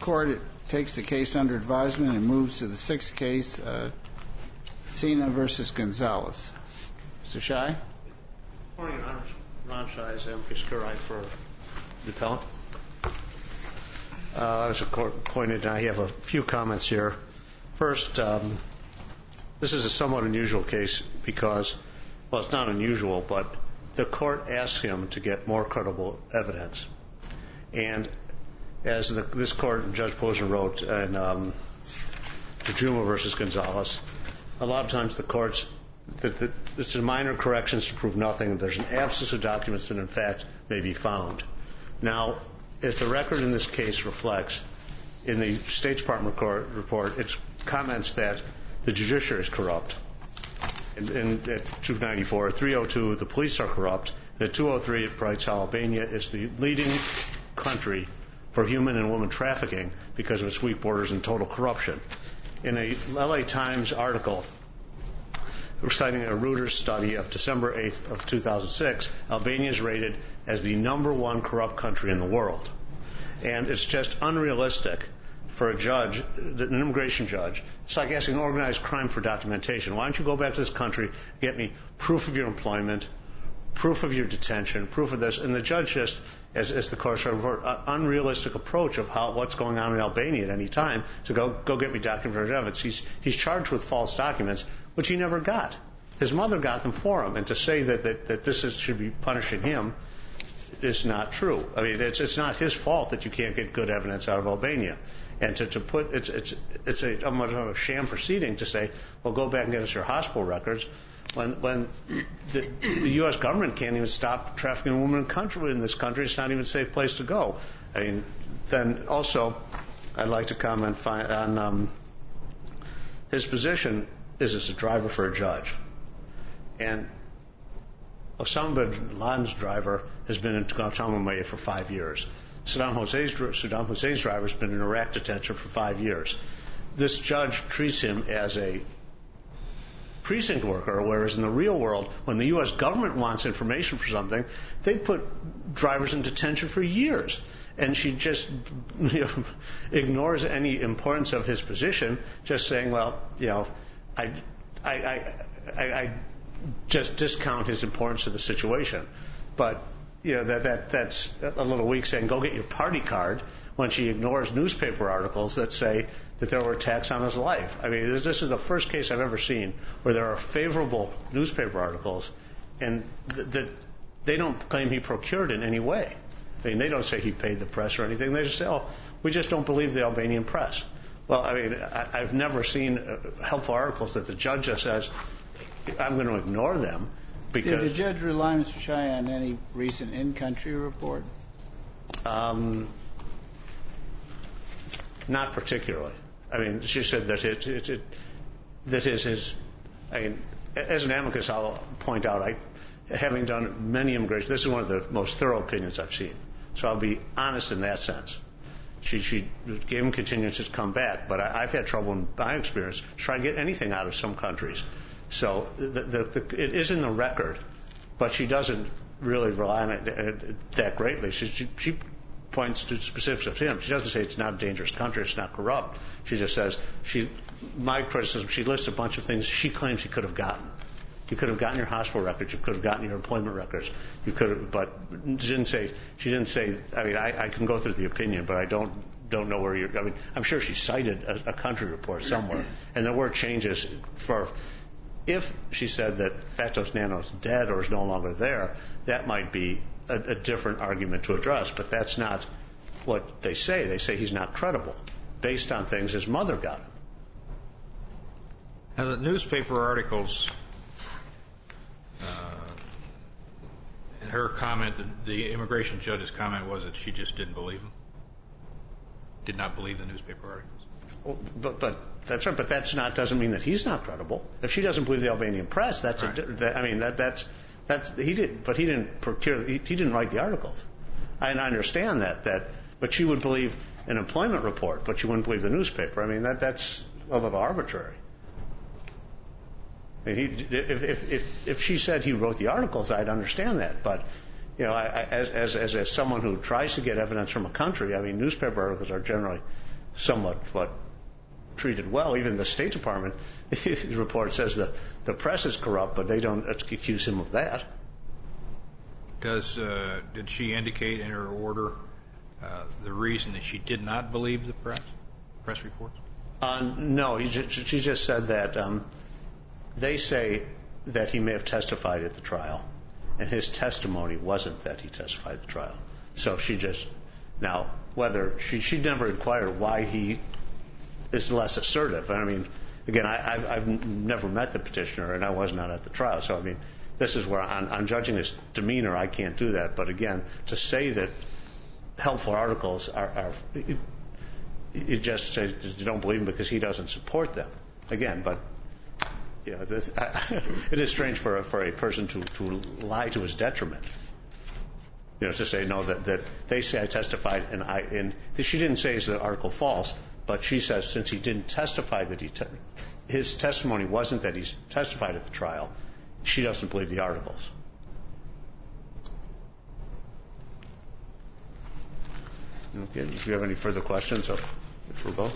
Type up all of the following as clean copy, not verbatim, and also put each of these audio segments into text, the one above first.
Court takes the case under advisement and moves to the sixth case, Sina versus Gonzalez. Mr. Shai? Good morning, Your Honor. Ron Shai is amicus curiae for the appellant. As the Court pointed out, I have a few comments here. First, this is a somewhat unusual case because, well, it's not unusual, but the Court asked him to get more credible evidence. And as this Court and Judge Posner wrote in Jujuma versus Gonzalez, a lot of times the courts, it's minor corrections to prove nothing. There's an absence of documents that, in fact, may be found. Now, as the record in this case reflects, in the State Department report, it comments that the judiciary is corrupt. And at 294, 302, the police are corrupt. And at 203, it writes how Albania is the leading country for human and woman trafficking because of its weak borders and total corruption. In a LA Times article citing a Reuters study of December 8th of 2006, Albania is rated as the #1 corrupt country in the world. And it's just unrealistic for a judge, an immigration judge. It's like asking organized crime for documentation. Why don't you go back to this country, get me proof of your employment, proof of your detention, proof of this, and the judge just, as the Court showed, an unrealistic approach of what's going on in Albania at any time to go get me documented evidence. He's charged with false documents, which he never got. His mother got them for him, and to say that this should be punishing him is not true. I mean, it's not his fault that you can't get good evidence out of Albania. And to put it's a sham proceeding to say, well, go back and get us your hospital records, when the U.S. government can't even stop trafficking women in this country. It's not even a safe place to go. I mean, then also, I'd like to comment on his position is as a driver for a judge. And Osama bin Laden's driver has been in Guantanamo for 5 years. Saddam Hussein's driver has been in Iraq detention for 5 years. This judge treats him as a precinct worker, whereas in the real world, when the U.S. government wants information for something, they put drivers in detention for years. And she just ignores any importance of his position, just saying, well, I just discount his importance to the situation. But that's a little weak, saying go get your party card, when she ignores newspaper articles that say that there were attacks on his life. I mean, this is the first case I've ever seen where there are favorable newspaper articles and that they don't claim he procured in any way. I mean, they don't say he paid the press or anything. They just say, oh, we just don't believe the Albanian press. Well, I mean, I've never seen helpful articles that the judge just says, I'm going to ignore them. Did the judge rely, Mr. Shai, on any recent in-country report? Not particularly. I mean, she said that I mean, as an amicus, I'll point out, having done many immigration, this is one of the most thorough opinions I've seen. So I'll be honest in that sense. She gave him continuances to come back, but I've had trouble in my experience trying to get anything out of some countries. So it is in the record, but she doesn't really rely on it that greatly. She points to specifics of him. She doesn't say it's not a dangerous country, it's not corrupt. She just says, my criticism, she lists a bunch of things she claims he could have gotten. You could have gotten your hospital records, you could have gotten your employment records, you could have, but she didn't say, I mean, I can go through the opinion, but I don't know where I mean, I'm sure she cited a country report somewhere, and there were changes if she said that Fatos Nano's dead or is no longer there, that might be a different argument to address, but that's not what they say. They say he's not credible based on things his mother got him. Now, the newspaper articles, and her comment, the immigration judge's comment was that she just didn't believe him, did not believe the newspaper articles. Well, but that's right. But doesn't mean that he's not credible. If she doesn't believe the Albanian press, that's right. I mean that's he did, but he didn't procure. He didn't write the articles. I understand that, but she would believe an employment report, but she wouldn't believe the newspaper. I mean that's a little arbitrary. I mean, if she said he wrote the articles, I'd understand that. But you know, as someone who tries to get evidence from a country, I mean, newspaper articles are generally somewhat treated well. Even the State Department report says the press is corrupt, but they don't accuse him of that. Did she indicate in her order the reason that she did not believe the press reports? No, she just said that they say that he may have testified at the trial, and his testimony wasn't that he testified at the trial. So whether she never inquired why he is less assertive. I mean, again, I've never met the petitioner, and I was not at the trial. So, I mean, this is where on judging his demeanor, I can't do that. But again, to say that helpful articles are it just says you don't believe him because he doesn't support them. Again, but it is strange for a person to lie to his detriment. To say no, that they say I testified, and she didn't say is the article false, but she says since he didn't testify that his testimony wasn't that he testified at the trial, she doesn't believe the articles. Okay, do you have any further questions for both?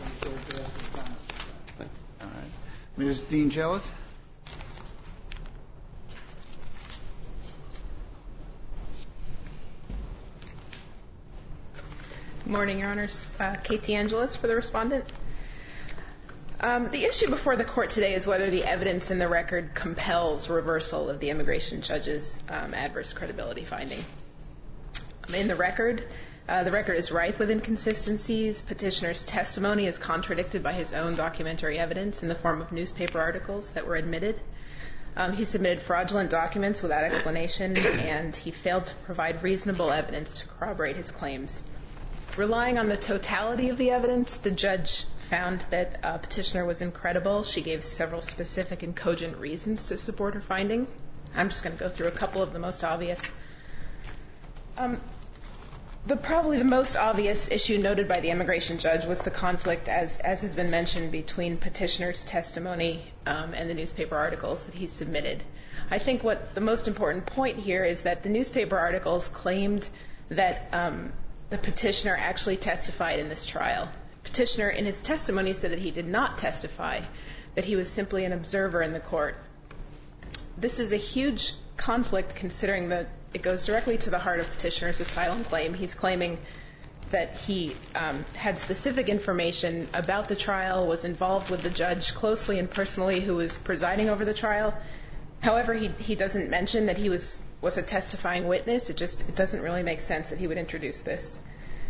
All right. Ms. Dean-Jealous? Good morning, Your Honors. Kate DeAngelis for the respondent. The issue before the court today is whether the evidence in the record compels reversal of the immigration judge's adverse credibility finding. In the record is rife with inconsistencies. Petitioner's testimony is contradicted by his own documentary evidence in the form of newspaper articles that were admitted. He submitted fraudulent documents without explanation, and he failed to provide reasonable evidence to corroborate his claims. Relying on the totality of the evidence, the judge found that petitioner was incredible. She gave several specific and cogent reasons to support her finding. I'm just going to go through a couple of the most obvious. Probably the most obvious issue noted by the immigration judge was the conflict, as has been mentioned, between petitioner's testimony and the newspaper articles that he submitted. I think what the most important point here is that the newspaper articles claimed that the petitioner actually testified in this trial. Petitioner, in his testimony, said that he did not testify, that he was simply an observer in the court. This is a huge conflict, considering that it goes directly to the heart of petitioner's asylum claim. He's claiming that he had specific information about the trial, was involved with the judge closely and personally who was presiding over the trial. However, he doesn't mention that he was a testifying witness. It doesn't really make sense that he would introduce this.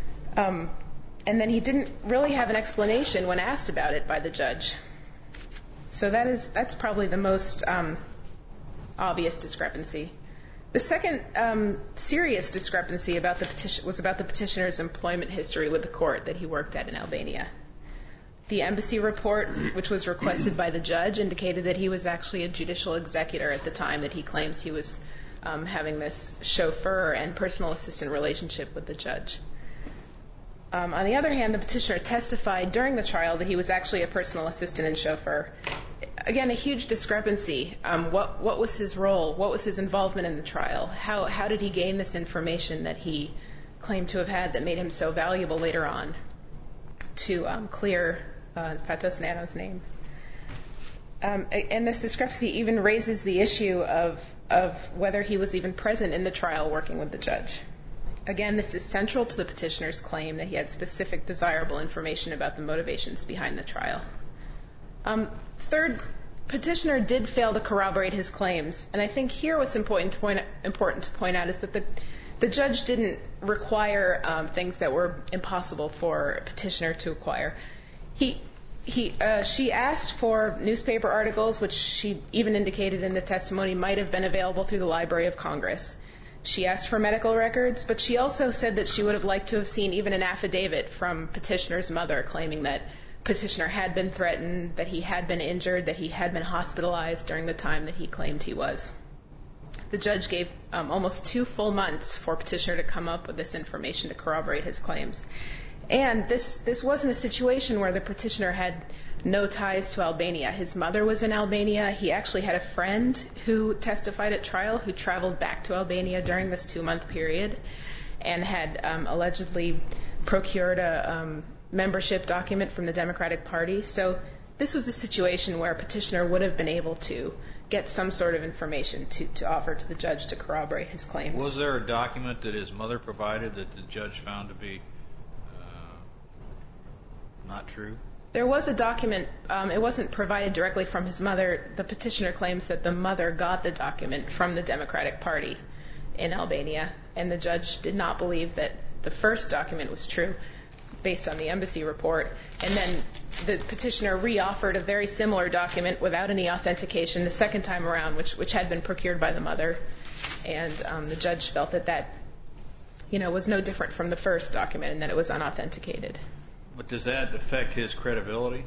And then he didn't really have an explanation when asked about it by the judge. So that's probably the most obvious discrepancy. The second serious discrepancy was about the petitioner's employment history with the court that he worked at in Albania. The embassy report, which was requested by the judge, indicated that he was actually a judicial executor at the time that he claims he was having this chauffeur and personal assistant relationship with the judge. On the other hand, the petitioner testified during the trial that he was actually a personal assistant and chauffeur. Again, a huge discrepancy. What was his role? What was his involvement in the trial? How did he gain this information that he claimed to have had that made him so valuable later on to clear Fatos Nano's name? And this discrepancy even raises the issue of whether he was even present in the trial working with the judge. Again, this is central to the petitioner's claim that he had specific desirable information about the motivations behind the trial. Third, petitioner did fail to corroborate his claims. And I think here what's important to point out is that the judge didn't require things that were impossible for a petitioner to acquire. She asked for newspaper articles, which she even indicated in the testimony might have been available through the Library of Congress. She asked for medical records, but she also said that she would have liked to have seen even an affidavit from petitioner's mother claiming that petitioner had been threatened, that he had been injured, that he had been hospitalized during the time that he claimed he was. The judge gave almost 2 full months for petitioner to come up with this information to corroborate his claims. And this wasn't a situation where the petitioner had no ties to Albania. His mother was in Albania. He actually had a friend who testified at trial who traveled back to Albania during this 2-month period and had allegedly procured a membership document from the Democratic Party. So this was a situation where a petitioner would have been able to get some sort of information to offer to the judge to corroborate his claims. Was there a document that his mother provided that the judge found to be not true? There was a document. It wasn't provided directly from his mother. The petitioner claims that the mother got the document from the Democratic Party in Albania, and the judge did not believe that the first document was true based on the embassy report. And then the petitioner reoffered a very similar document without any authentication the second time around, which had been procured by the mother. And the judge felt that was no different from the first document and that it was unauthenticated. But does that affect his credibility?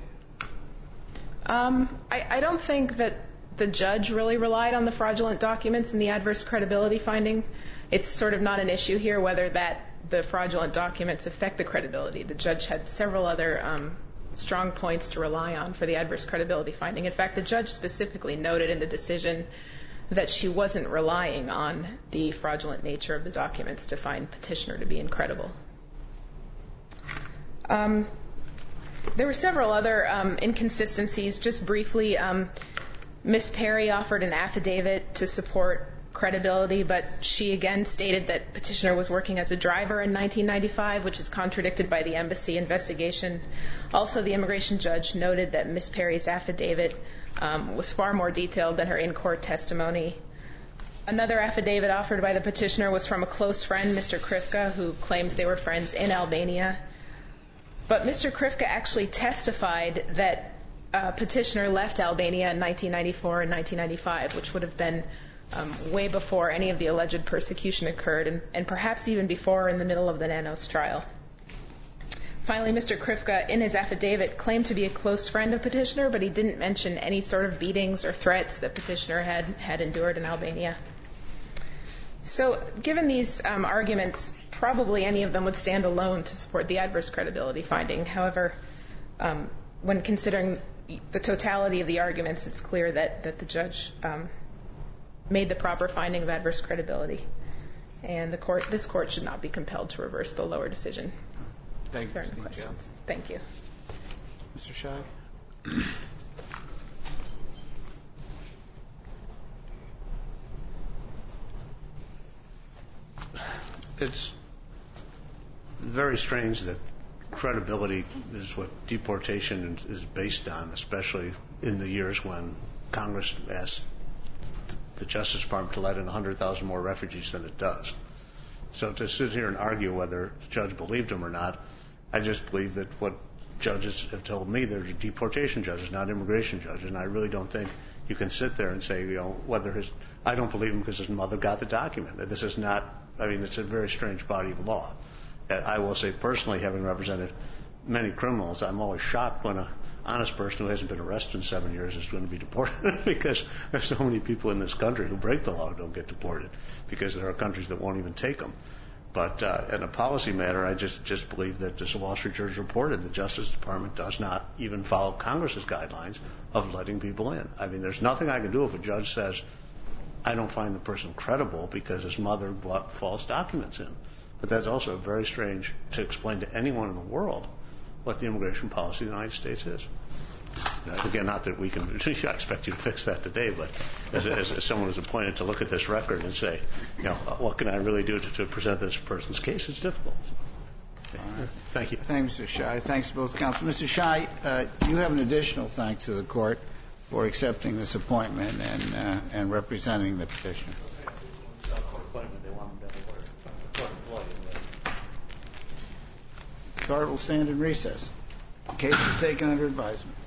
I don't think that the judge really relied on the fraudulent documents in the adverse credibility finding. It's sort of not an issue here whether the fraudulent documents affect the credibility. The judge had several other strong points to rely on for the adverse credibility finding. In fact, the judge specifically noted in the decision that she wasn't relying on the fraudulent nature of the documents to find petitioner to be incredible. There were several other inconsistencies. Just briefly, Ms. Perry offered an affidavit to support credibility, but she again stated that petitioner was working as a driver in 1995, which is contradicted by the embassy investigation. Also, the immigration judge noted that Ms. Perry's affidavit was far more detailed than her in-court testimony. Another affidavit offered by the petitioner was from a close friend, Mr. Krivka, who claims they were friends in Albania. But Mr. Krivka actually testified that petitioner left Albania in 1994 and 1995, which would have been way before any of the alleged persecution occurred, and perhaps even before in the middle of the Nanos trial. Finally, Mr. Krivka, in his affidavit, claimed to be a close friend of petitioner, but he didn't mention any sort of beatings or threats that petitioner had endured in Albania. So given these arguments, probably any of them would stand alone to support the adverse credibility finding. However, when considering the totality of the arguments, it's clear that the judge made the proper finding of adverse credibility. And this court should not be compelled to reverse the lower decision. Thank you, If there are any questions. Thank you. Mr. Shai? It's very strange that credibility is what deportation is based on, especially in the years when Congress asked the Justice Department to let in 100,000 more refugees than it does. So to sit here and argue whether the judge believed him or not, I just believe that what judges have told me, they're deportation judges, not immigration judges, and I really don't think you can sit there and say, I don't believe him because his mother got the document. This is not, it's a very strange body of law. And I will say personally, having represented many criminals, I'm always shocked when an honest person who hasn't been arrested in 7 years is going to be deported because there's so many people in this country who break the law who don't get deported because there are countries that won't even take them. But in a policy matter, I just believe that, as the Wall Street Journal reported, the Justice Department does not even follow Congress's guidelines of letting people in. There's nothing I can do if a judge says, I don't find the person credible because his mother brought false documents in. But that's also very strange to explain to anyone in the world what the immigration policy of the United States is. Again, not that we can I expect you to fix that today, but as someone who's appointed to look at this record and say, what can I really do to present this person's case, it's difficult. Right. Thank you. Thanks, Mr. Shai. Thanks to both counsel. Mr. Shai, you have an additional thanks to the court for accepting this appointment and representing the petitioner. The court will stand in recess. The case is taken under advisement.